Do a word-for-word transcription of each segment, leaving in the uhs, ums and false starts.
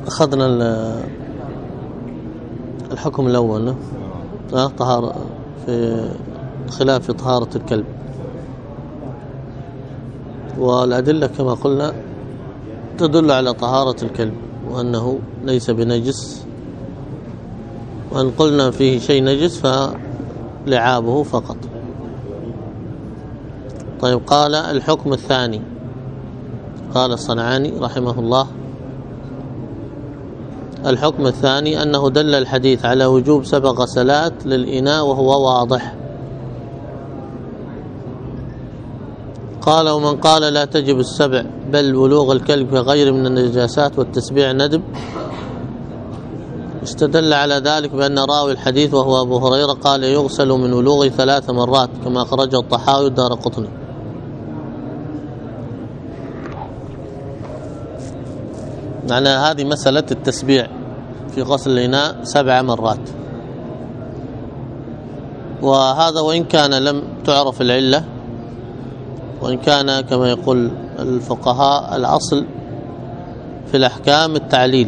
أخذنا الحكم الأول طهارة في خلاف في طهارة الكلب، والأدلة كما قلنا تدل على طهارة الكلب وأنه ليس بنجس، وأن قلنا فيه شيء نجس فلعابه فقط. طيب، قال الحكم الثاني، قال الصنعاني رحمه الله: الحكم الثاني أنه دل الحديث على وجوب سبع غسلات للإناء وهو واضح. قال: ومن قال لا تجب السبع بل ولوغ الكلب كغير من النجاسات والتسبيع ندب، استدل على ذلك بأن راوي الحديث وهو أبو هريرة قال يغسل من ولوغه ثلاث مرات كما أخرجه الطحاوي والدارقطني. معنى هذه مسألة التسبيع في غسل الإناء سبع مرات، وهذا وإن كان لم تعرف العلة، وإن كان كما يقول الفقهاء الأصل في الأحكام التعليل،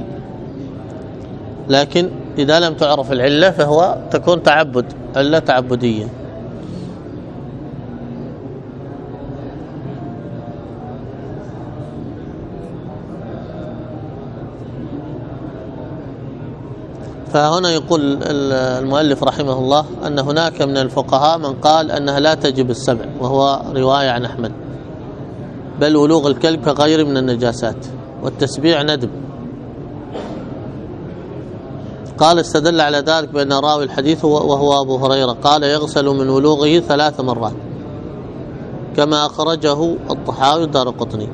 لكن إذا لم تعرف العلة فهو تكون تعبد، علة تعبدية. فهنا يقول المؤلف رحمه الله أن هناك من الفقهاء من قال أنها لا تجب السبع، وهو رواية عن أحمد، بل ولوغ الكلب كغير من النجاسات والتسبيع ندب. قال استدل على ذلك بأن راوي الحديث وهو أبو هريرة قال يغسل من ولوغه ثلاث مرات كما أخرجه الطحاوي والدارقطني.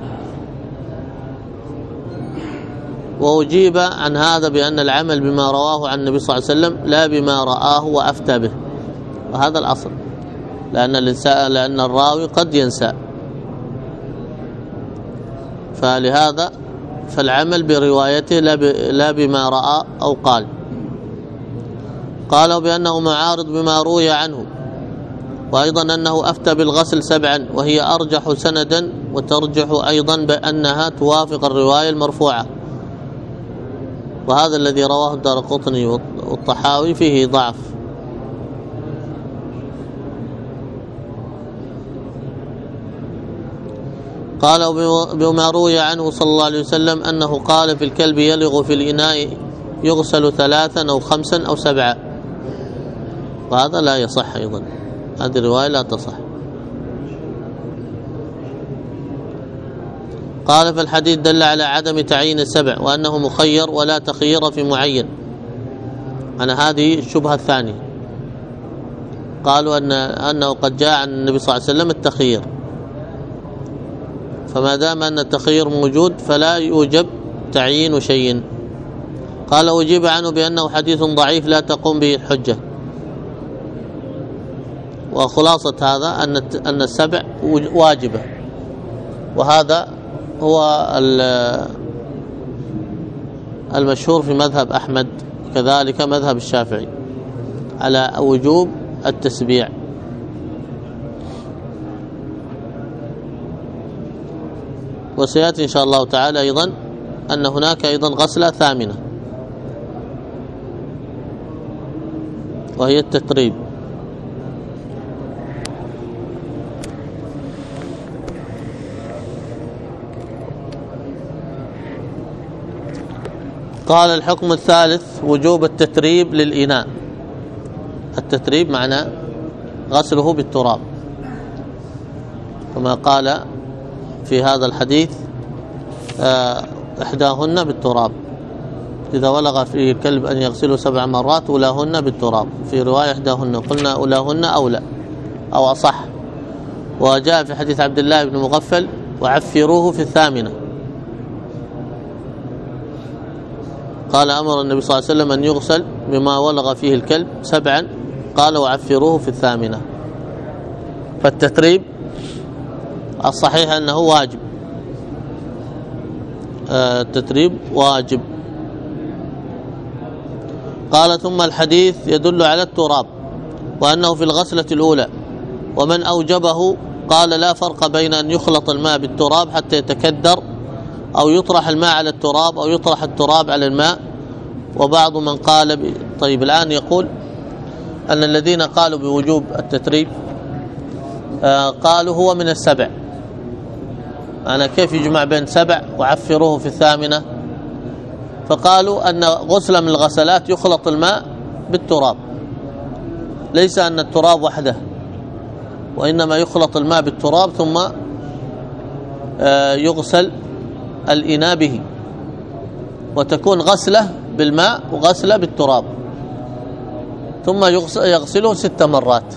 وأجيب عن هذا بأن العمل بما رواه عن النبي صلى الله عليه وسلم لا بما رآه وأفتى به، وهذا الأصل، لأن الإنسان لأن الراوي قد ينسى، فلهذا فالعمل بروايته لا بما رأى أو قال. قالوا بأنه معارض بما روي عنه، وأيضا أنه أفتى بالغسل سبعا وهي أرجح سندا، وترجح أيضا بأنها توافق الرواية المرفوعة، وهذا الذي رواه الدارقطني والطحاوي فيه ضعف. قالوا بما روي عنه صلى الله عليه وسلم أنه قال في الكلب يلغ في الإناء يغسل ثلاثا أو خمسا أو سبعا، وهذا لا يصح أيضا، هذه الرواية لا تصح. قال فالحديث دل على عدم تعيين السبع، وأنه مخير ولا تخيير في معين. أنا هذه الشبهة الثانية، قالوا أن أنه قد جاء عن النبي صلى الله عليه وسلم التخيير، فما دام أن التخيير موجود فلا يوجب تعيين شيء. قال أجيب عنه بأنه حديث ضعيف لا تقوم به الحجة. وخلاصة هذا أن أن السبع واجبة، وهذا هو المشهور في مذهب أحمد، كذلك مذهب الشافعي على وجوب التسبيع. وسيأتي إن شاء الله تعالى أيضا أن هناك أيضا غسلة ثامنة، وهي التتريب. قال الحكم الثالث وجوب التتريب للإناء. التتريب معناه غسله بالتراب، كما قال في هذا الحديث إحداهن بالتراب، إذا ولغ فيه الكلب أن يغسله سبع مرات أولاهن بالتراب، في رواية إحداهن، قلنا أولاهن أولى أو أصح. وجاء في حديث عبد الله بن مغفل وعفروه في الثامنة، قال أمر النبي صلى الله عليه وسلم أن يغسل بما ولغ فيه الكلب سبعا، قال وعفروه في الثامنة. فالتتريب الصحيح أنه واجب، التتريب واجب. قال ثم الحديث يدل على التراب وأنه في الغسلة الأولى، ومن أوجبه قال لا فرق بين أن يخلط الماء بالتراب حتى يتكدر أو يطرح الماء على التراب أو يطرح التراب على الماء. وبعض من قال ب... طيب الآن يقول أن الذين قالوا بوجوب التتريب آه قالوا هو من السبع. أنا كيف يجمع بين سبع وعفروه في الثامنة؟ فقالوا أن غسل من الغسلات يخلط الماء بالتراب، ليس أن التراب وحده، وإنما يخلط الماء بالتراب ثم يغسل الإناء به، وتكون غسلة بالماء وغسلة بالتراب، ثم يغسله ست مرات.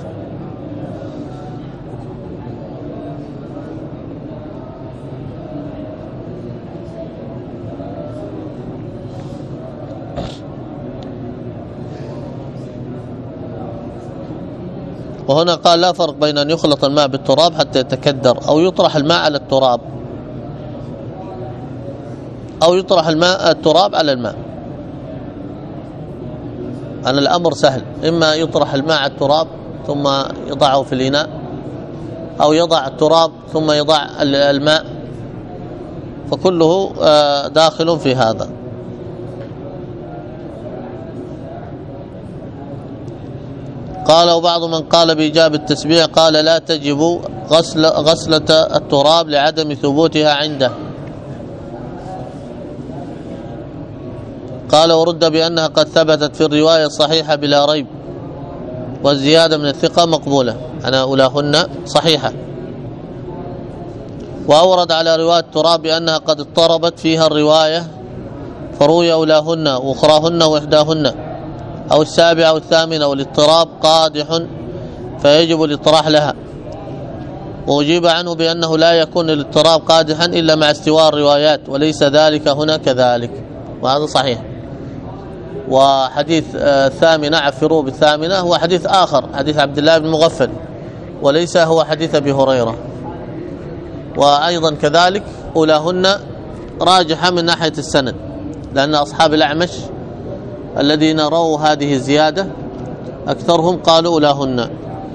وهنا قال لا فرق بين أن يخلط الماء بالتراب حتى يتكدر، أو يطرح الماء على التراب، أو يطرح الماء التراب على الماء. أن الأمر سهل، إما يطرح الماء على التراب ثم يضعه في الإناء، أو يضع التراب ثم يضع الماء، فكله داخل في هذا. قال وبعض من قال بإيجاب التسبيح قال لا تجب غسل غسلة التراب لعدم ثبوتها عنده. قال ورد بأنها قد ثبتت في الرواية الصحيحة بلا ريب، والزيادة من الثقة مقبولة، أنا أولاهن صحيحة. وأورد على رواية التراب بأنها قد اضطربت فيها الرواية، فروي أولاهن وأخراهن وإحداهن أو السابعة أو الثامنة، والاضطراب قادح فيجب الاطراح لها. وأجيب عنه بأنه لا يكون الاضطراب قادحا إلا مع استواء الروايات، وليس ذلك هنا كذلك، وهذا صحيح. وحديث الثامنة عفروه بالثامنة هو حديث آخر، حديث عبد الله بن مغفل، وليس هو حديث أبي هريرة. وأيضا كذلك أولاهن راجحة من ناحية السند، لأن أصحاب الأعمش الذين رأوا هذه الزيادة أكثرهم قالوا أولاهن،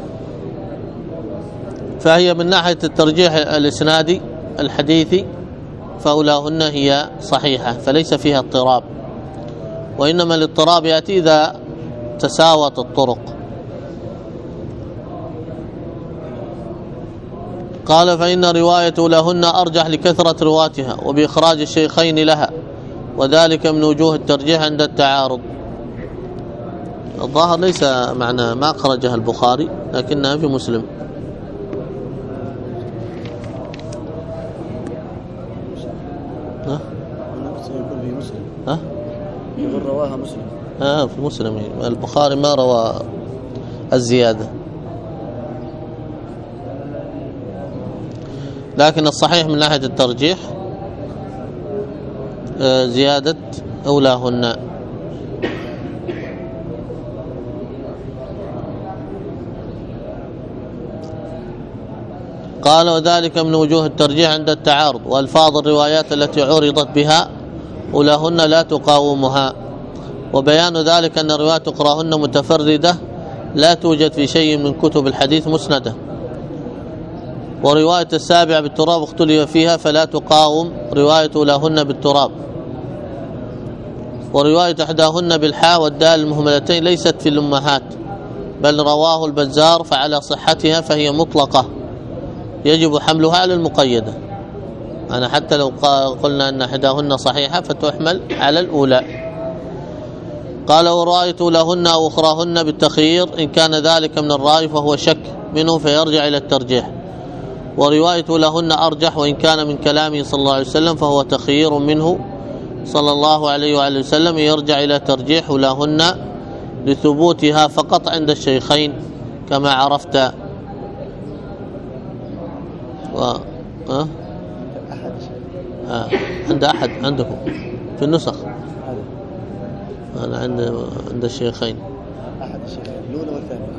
فهي من ناحية الترجيح الإسنادي الحديثي فأولاهن هي صحيحة، فليس فيها اضطراب، وإنما الاضطراب يأتي إذا تساوت الطرق. قال فإن رواية أولاهن أرجح لكثرة رواتها وبإخراج الشيخين لها، وذلك من وجوه الترجيح عند التعارض. الظاهر ليس معنى ما أخرجها البخاري لكنها في مسلم. ها؟ يكون في مسلم. ها؟ يقول رواها مسلم. ها في مسلم، البخاري ما روى الزيادة. لكن الصحيح من ناحية الترجيح زيادة أولاهن. قال وذلك من وجوه الترجيح عند التعارض، وألفاظ الروايات التي عرضت بها أولاهن لا تقاومها، وبيان ذلك أن الروايات أخراهن متفردة لا توجد في شيء من كتب الحديث مسندة. ورواية السابعة بالتراب اختلف فيها فلا تقاوم رواية أولاهن بالتراب. ورواية إحداهن بالحاء والدال المهملتين ليست في الأمهات، بل رواه البزار، فعلى صحتها فهي مطلقة يجب حملها على المقيدة. أنا حتى لو قلنا أن إحداهن صحيحة فتحمل على الأولى. قال ورواية أولاهن أو أخراهن بالتخيير إن كان ذلك من الرأي فهو شك منه فيرجع إلى الترجيح. ورواية أولاهن أرجح، وإن كان من كلامه صلى الله عليه وسلم فهو تخيير منه صلى الله عليه وآله وسلم يرجع إلى ترجيح أولاهن لثبوتها فقط عند الشيخين كما عرفت. و... أه؟ آه. عند أحد عندكم في النسخ؟ أنا عند عند الشيخين أحد الشيخين الأولى والثانية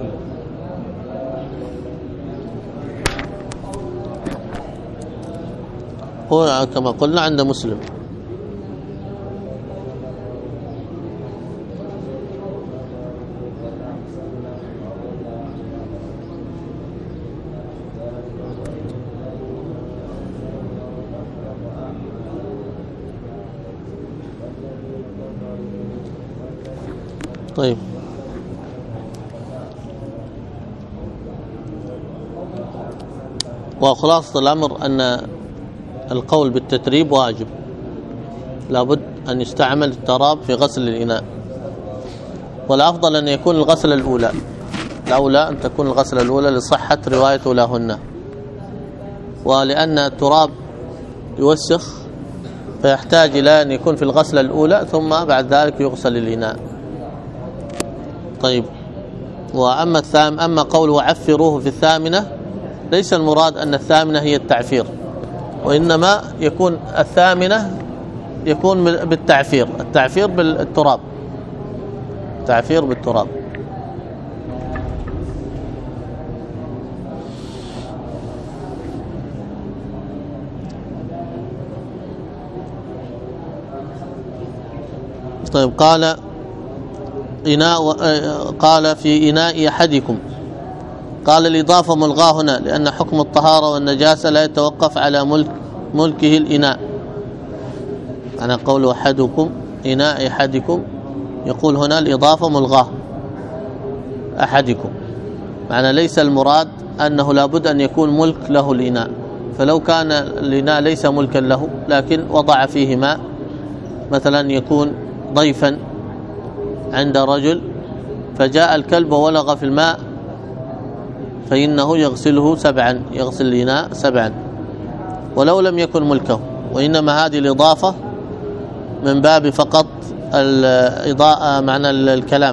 هو كما قلنا عند مسلم. طيب وخلاصة الأمر أن القول بالتتريب واجب، لابد أن يستعمل التراب في غسل الإناء، والأفضل أن يكون الغسل الأولى، الأولى أن تكون الغسل الأولى لصحة رواية أولاهن، ولأن التراب يوسخ فيحتاج إلى أن يكون في الغسلة الأولى ثم بعد ذلك يغسل الإناء. طيب وأما الثام أما قوله عفروه في الثامنة، ليس المراد أن الثامنة هي التعفير، وإنما يكون الثامنة يكون بالتعفير، التعفير بالتراب، تعفير بالتراب. طيب قال إناء قال في إناء أحدكم، قال الإضافة ملغاة هنا لأن حكم الطهارة والنجاسة لا يتوقف على ملك ملكه الإناء. أنا قول أحدكم إناء أحدكم، يقول هنا الإضافة ملغاة أحدكم، معنى ليس المراد أنه لابد أن يكون ملك له الإناء، فلو كان الإناء ليس ملكا له لكن وضع فيه ماء، مثلا يكون ضيفا عند رجل فجاء الكلب وولغ في الماء، فإنه يغسله سبعا، يغسل الإناء سبعا ولو لم يكن ملكه، وإنما هذه الإضافة من باب فقط الإضاءة معنى الكلام.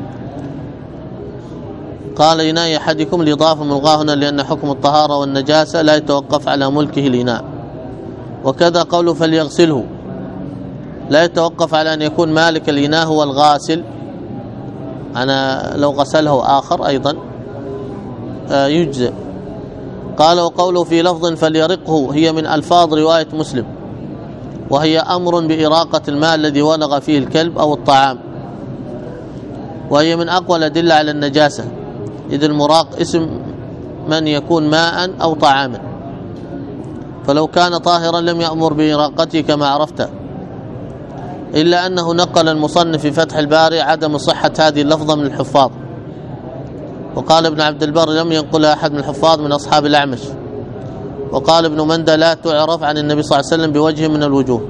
قال إناء أحدكم الإضافة ملغاة هنا لأن حكم الطهارة والنجاسة لا يتوقف على ملكه الإناء. وكذا قوله فليغسله لا يتوقف على أن يكون مالك الإناء هو الغاسل، أنا لو غسله آخر أيضا يجزئ. قال وقوله في لفظ فليرقه هي من ألفاظ رواية مسلم، وهي أمر بإراقة الماء الذي ولغ فيه الكلب أو الطعام، وهي من أقوى الأدلة على النجاسة، إذ المراق اسم من يكون ماء أو طعاما، فلو كان طاهرا لم يأمر بإراقته كما عرفت، إلا أنه نقل المصنف في فتح الباري عدم صحة هذه اللفظة من الحفاظ، وقال ابن عبد البر لم ينقلها أحد من الحفاظ من أصحاب الأعمش، وقال ابن مندى لا تعرف عن النبي صلى الله عليه وسلم بوجه من الوجوه.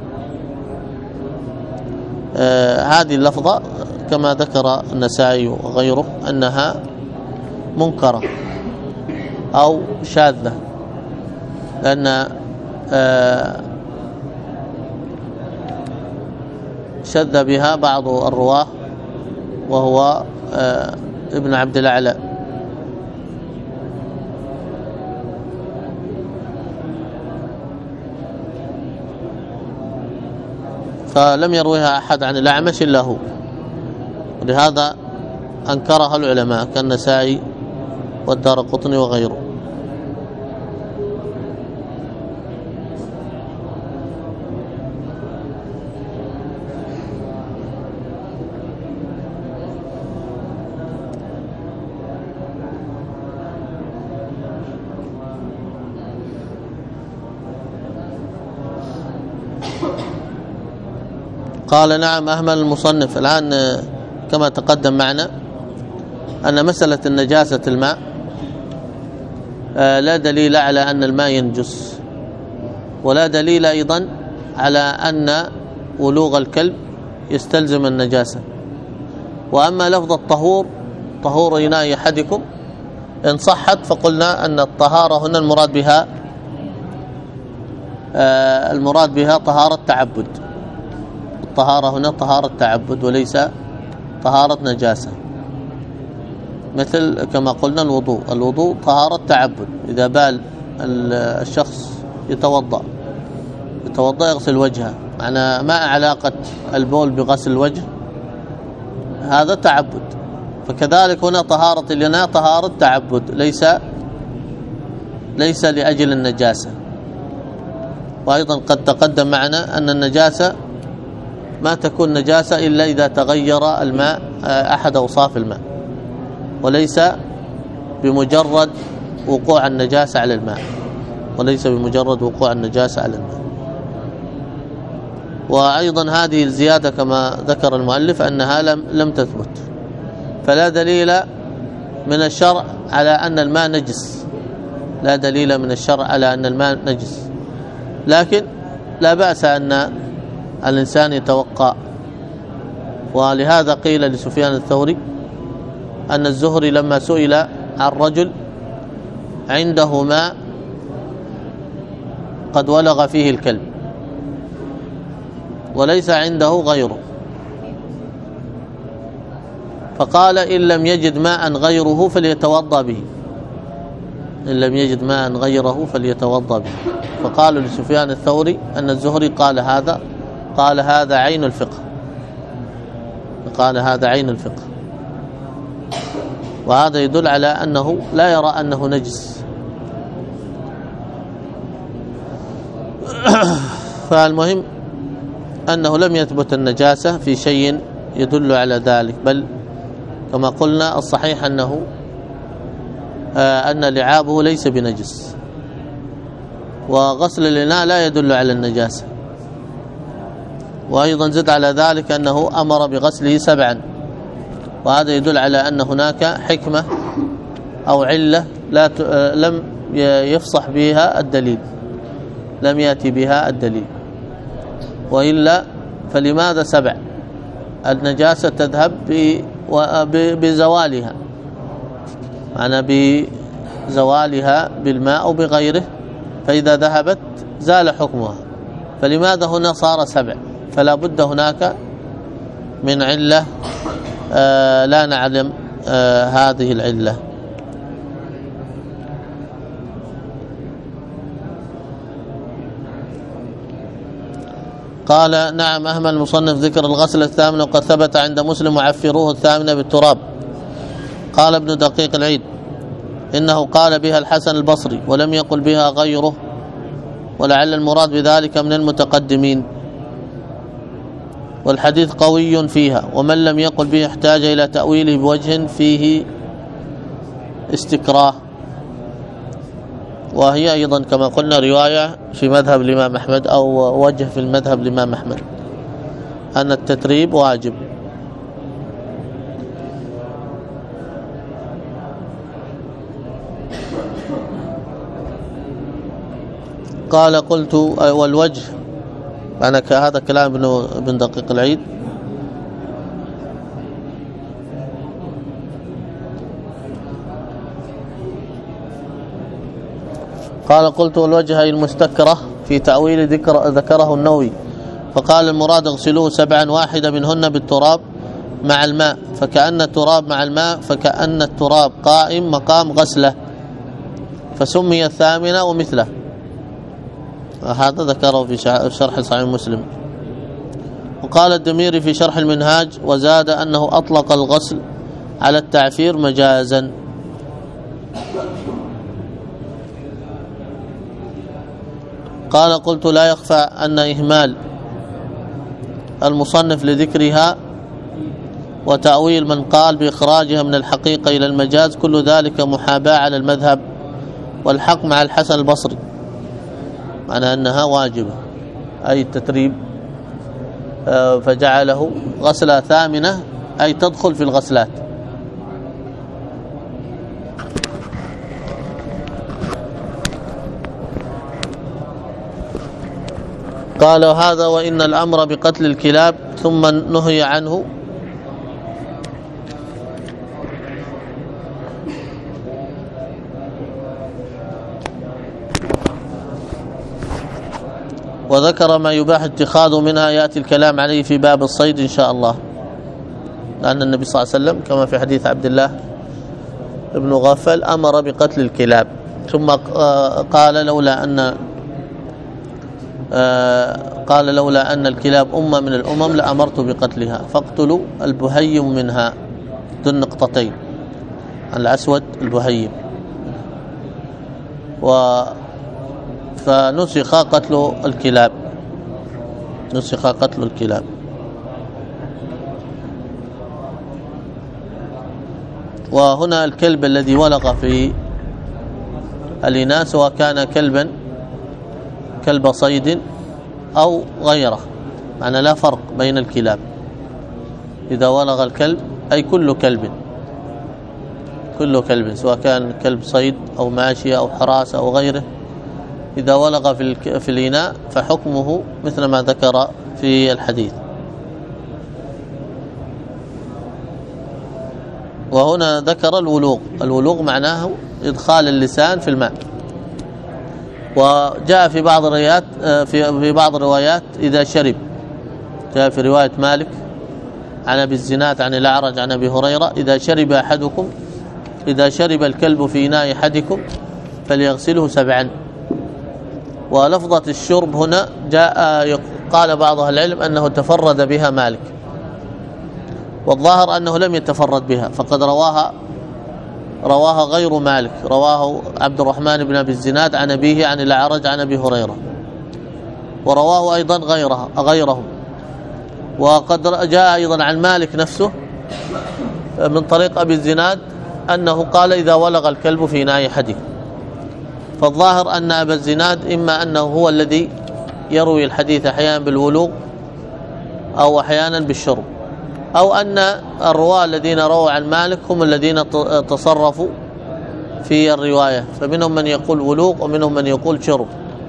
آه هذه اللفظة كما ذكر النسائي وغيره أنها منكرة أو شاذة، لأن آه شذ بها بعض الرواه وهو آه ابن عبد الأعلى. فلم يرويها أحد عن الأعمش إلا هو، ولهذا أنكرها العلماء كالنسائي والدارقطني وغيره. قال نعم أهمل المصنف الآن كما تقدم معنا أن مسألة النجاسة الماء لا دليل على أن الماء ينجس، ولا دليل أيضا على أن ولوغ الكلب يستلزم النجاسة. وأما لفظ الطهور طهور إناء أحدكم إن صحت فقلنا أن الطهارة هنا المراد بها المراد بها طهارة تعبد، الطهارة هنا طهارة تعبد وليس طهارة نجاسة، مثل كما قلنا الوضوء، الوضوء طهارة تعبد، إذا بال الشخص يتوضأ يتوضأ يغسل وجهه، معنى ما علاقة البول بغسل الوجه، هذا تعبد. فكذلك هنا طهارة الإناء طهارة تعبد، ليس ليس لأجل النجاسة. وأيضا قد تقدم معنا أن النجاسة ما تكون نجاسة إلا إذا تغير الماء أحد أوصاف الماء، وليس بمجرد وقوع النجاسة على الماء، وليس بمجرد وقوع النجاسة على الماء. وأيضا هذه الزيادة كما ذكر المؤلف أنها لم لم تثبت، فلا دليل من الشرع على أن الماء نجس، لا دليل من الشرع على أن الماء نجس، لكن لا بأس أن الإنسان يتوقع. ولهذا قيل لسفيان الثوري أن الزهري لما سئل عن رجل عنده ماء قد ولغ فيه الكلب وليس عنده غيره، فقال إن لم يجد ماء غيره فليتوضأ به، إن لم يجد ماء غيره فليتوضأ به. فقالوا لسفيان الثوري أن الزهري قال هذا قال هذا عين الفقه، قال هذا عين الفقه، وهذا يدل على أنه لا يرى أنه نجس. فالمهم أنه لم يثبت النجاسة في شيء يدل على ذلك، بل كما قلنا الصحيح أنه آه أن لعابه ليس بنجس، وغسل الإناء لا يدل على النجاسة. وأيضا زد على ذلك أنه أمر بغسله سبعا، وهذا يدل على أن هناك حكمة أو علة لا ت... لم يفصح بها الدليل، لم يأتي بها الدليل، وإلا فلماذا سبع؟ النجاسة تذهب ب... بزوالها، معنى بزوالها بالماء أو بغيره، فإذا ذهبت زال حكمها، فلماذا هنا صار سبع؟ فلا بد هناك من علة آه لا نعلم آه هذه العلة. قال نعم أهمل المصنف ذكر الغسل الثامن، وقد ثبت عند مسلم وعفروه الثامنة بالتراب. قال ابن دقيق العيد إنه قال بها الحسن البصري ولم يقل بها غيره، ولعل المراد بذلك من المتقدمين، والحديث قوي فيها، ومن لم يقل به احتاج إلى تأويله بوجه فيه استكراه. وهي أيضا كما قلنا رواية في مذهب الإمام أحمد أو وجه في المذهب الإمام أحمد أن التتريب واجب. قال قلت والوجه، أنا هذا كلام ابن ابن دقيق العيد، قال قلت والوجه المستكرة في تأويل ذكر ذكره النووي، فقال المراد اغسلوه سبعا واحدة منهن بالتراب مع الماء، فكأن التراب مع الماء فكأن التراب قائم مقام غسله، فسمي الثامنة ومثله. هذا ذكره في شرح صحيح مسلم. وقال الدميري في شرح المنهاج وزاد أنه أطلق الغسل على التعفير مجازا. قال قلت لا يخفى أن إهمال المصنف لذكرها وتأويل من قال بإخراجها من الحقيقة إلى المجاز كل ذلك محاباة على المذهب، والحق مع الحسن البصري، معنى أنها واجبة أي التتريب، فجعله غسلة ثامنة أي تدخل في الغسلات. قال هذا وإن الأمر بقتل الكلاب ثم نهي عنه وذكر ما يباح اتخاذه منها، يأتي الكلام عليه في باب الصيد إن شاء الله، لأن النبي صلى الله عليه وسلم كما في حديث عبد الله بن غفل أمر بقتل الكلاب، ثم قال لولا أن قال لولا أن الكلاب أمة من الأمم لأمرت بقتلها، فاقتلوا البهيم منها، ذو النقطتين الأسود البهيم. و فنسخ قتل الكلاب، نسخ قتل الكلاب. وهنا الكلب الذي ولغ في الإناء سواء كان كلبا كلب صيد أو غيره، معنى لا فرق بين الكلاب، إذا ولغ الكلب أي كل كلب كل كلب سواء كان كلب صيد أو ماشية أو حراسة أو غيره إذا ولغ في في الإناء فحكمه مثل ما ذكر في الحديث. وهنا ذكر الولوغ. الولوغ معناه إدخال اللسان في الماء. وجاء في بعض الروايات في في بعض الروايات إذا شرب. جاء في رواية مالك عن أبي الزناد عن الأعرج عن أبي هريرة إذا شرب أحدكم إذا شرب الكلب في إناء أحدكم فليغسله سبعا. ولفظة الشرب هنا جاء قال بعض أهل العلم أنه تفرد بها مالك، والظاهر أنه لم يتفرد بها، فقد رواها رواها غير مالك، رواه عبد الرحمن بن أبي الزناد عن أبيه عن الأعرج عن أبي هريرة، ورواه أيضا غيرها غيرهم. وقد جاء أيضا عن مالك نفسه من طريق أبي الزناد أنه قال إذا ولغ الكلب في إناء أحدكم. فالظاهر أن أبا الزناد إما أنه هو الذي يروي الحديث أحيانا بالولوغ أو أحيانا بالشرب، أو أن الرواة الذين رووا عن مالك هم الذين تصرفوا في الرواية، فمنهم من يقول ولوغ ومنهم من يقول شرب،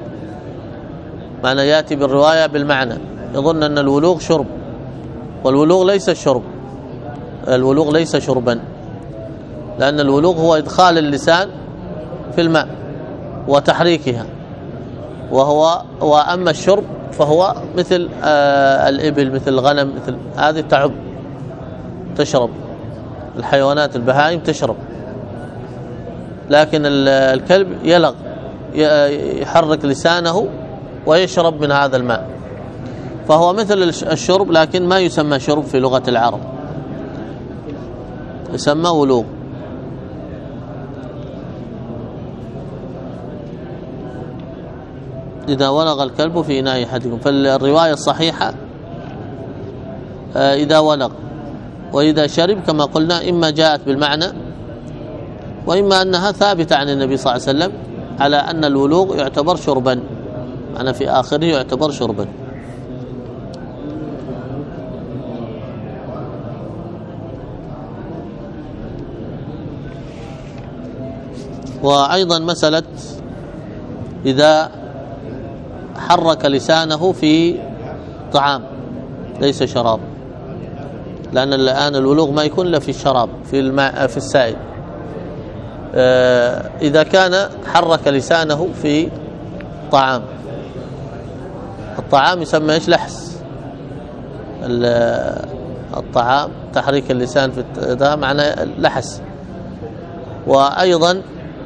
معنى يأتي بالرواية بالمعنى، يظن أن الولوغ شرب، والولوغ ليس الشرب، الولوغ ليس شربا، لأن الولوغ هو إدخال اللسان في الماء وتحريكها، وهو وأما الشرب فهو مثل آه الإبل مثل الغنم مثل هذه تعب تشرب، الحيوانات البهائم تشرب، لكن الكلب يلغ يحرك لسانه ويشرب من هذا الماء، فهو مثل الشرب لكن ما يسمى شرب في لغة العرب، يسمى ولوغ. إذا ولغ الكلب في إناء أحدكم، فالرواية الصحيحة إذا ولغ، وإذا شرب كما قلنا إما جاءت بالمعنى وإما أنها ثابتة عن النبي صلى الله عليه وسلم على أن الولوغ يعتبر شربا، أنا في آخره يعتبر شربا. وأيضا مسألة إذا حرك لسانه في طعام ليس شراب، لأن الآن الولوغ ما يكون إلا في الشراب في الماء في السائل. إذا كان حرك لسانه في طعام، الطعام يسمى إيش؟ لحس. الطعام تحريك اللسان في ده معناه لحس. وأيضا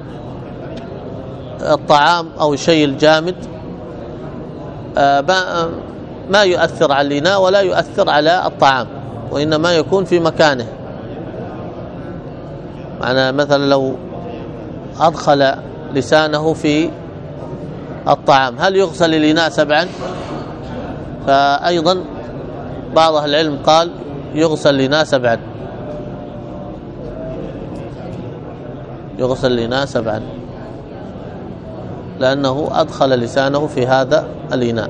الطعام أو الشيء الجامد ما يؤثر على الإناء ولا يؤثر على الطعام، وإنما يكون في مكانه. معنى مثلا لو أدخل لسانه في الطعام هل يغسل الإناء سبعا؟ فأيضا بعض أهل العلم قال يغسل الإناء سبعا، يغسل الإناء سبعا لأنه أدخل لسانه في هذا الإناء.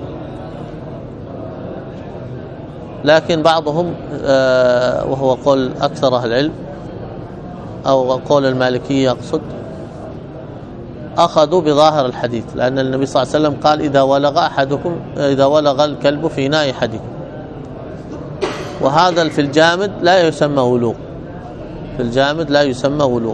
لكن بعضهم وهو قول أكثر أهل العلم أو قول المالكية أقصد أخذوا بظاهر الحديث، لأن النبي صلى الله عليه وسلم قال إذا ولغ أحدكم إذا ولغ الكلب في إناء أحدكم، وهذا في الجامد لا يسمى ولوغ، في الجامد لا يسمى ولوغ،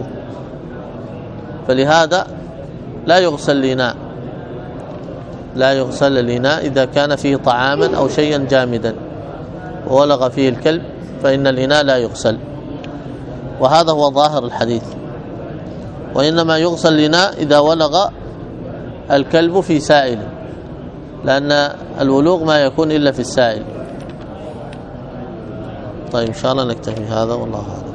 فلهذا لا يغسل الإناء، لا يغسل الإناء إذا كان فيه طعاما أو شيئا جامدا وولغ فيه الكلب فإن الإناء لا يغسل، وهذا هو ظاهر الحديث. وإنما يغسل الإناء إذا ولغ الكلب في سائل، لأن الولوغ ما يكون إلا في السائل. طيب إن شاء الله نكتفي هذا والله أعلم.